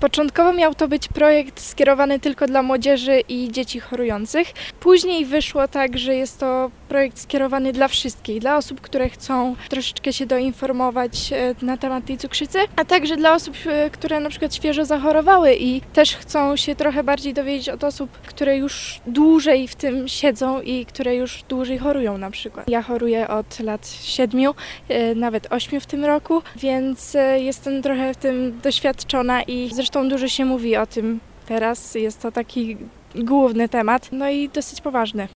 Początkowo miał to być projekt skierowany tylko dla młodzieży i dzieci chorujących. Później wyszło tak, że jest to projekt skierowany dla wszystkich, dla osób, które chcą troszeczkę się doinformować na temat tej cukrzycy, a także dla osób, które na przykład świeżo zachorowały i też chcą się trochę bardziej dowiedzieć od osób, które już dłużej w tym siedzą i które już dłużej chorują na przykład. Ja choruję od lat 7, nawet 8 w tym roku, więc jestem trochę w tym doświadczona i zresztą dużo się mówi o tym teraz. Jest to taki główny temat, no i dosyć poważny.